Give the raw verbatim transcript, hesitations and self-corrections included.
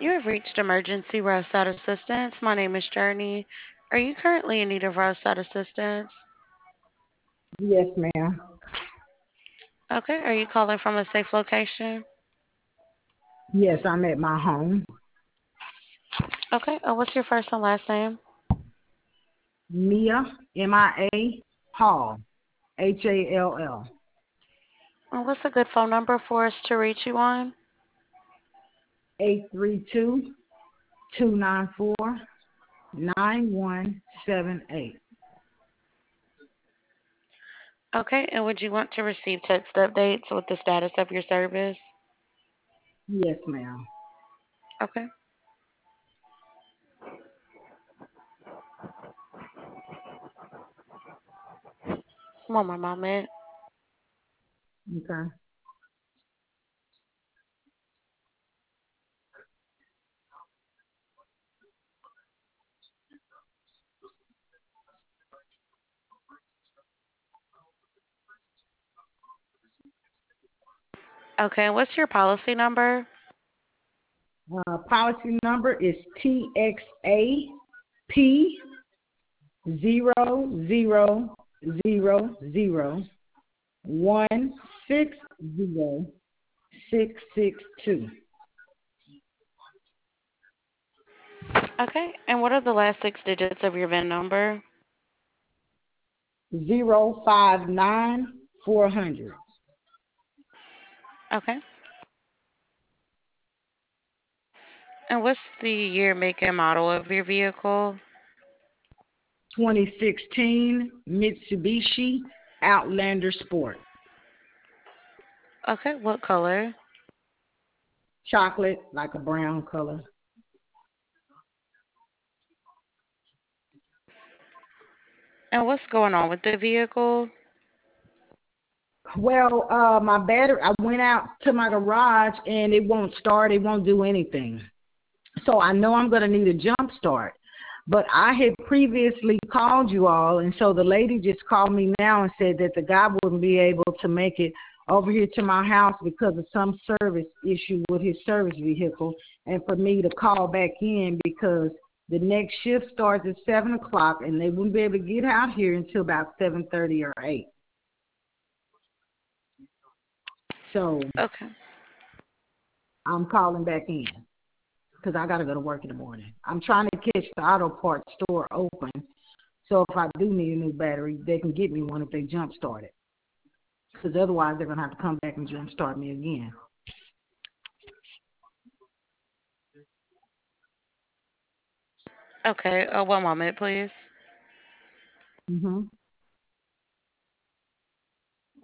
You have reached emergency roadside assistance. My name is Journey. Are you currently in need of roadside assistance? Yes, ma'am. Okay. Are you calling from a safe location? Yes, I'm at my home. Okay. Uh, what's your first and last name? Mia, M I A, Hall, H A L L. And what's a good phone number for us to reach you on? eight three two, two nine four, nine one seven eight. Okay. And would you want to receive text updates with the status of your service? Yes, ma'am. Okay. One more moment. Okay. Okay. What's your policy number? Uh, policy number is T X A P zero zero zero zero one six zero six six two. Okay. And what are the last six digits of your V I N number? Zero five nine four hundred. Okay. And what's the year, make, and model of your vehicle? twenty sixteen Mitsubishi Outlander Sport. Okay. What color? Chocolate, like a brown color. And what's going on with the vehicle? Well, uh, my battery, I went out to my garage and it won't start. It won't do anything. So I know I'm going to need a jump start. But I had previously called you all, and so the lady just called me now and said that the guy wouldn't be able to make it over here to my house because of some service issue with his service vehicle, and for me to call back in because the next shift starts at seven o'clock, and they wouldn't be able to get out here until about seven thirty or eight. So Okay. I'm calling back in because I got to go to work in the morning. I'm trying to catch the auto parts store open, so if I do need a new battery, they can get me one if they jump start it. Because otherwise, they're going to have to come back and jump start me again. Okay. Uh, one moment, please. Mhm.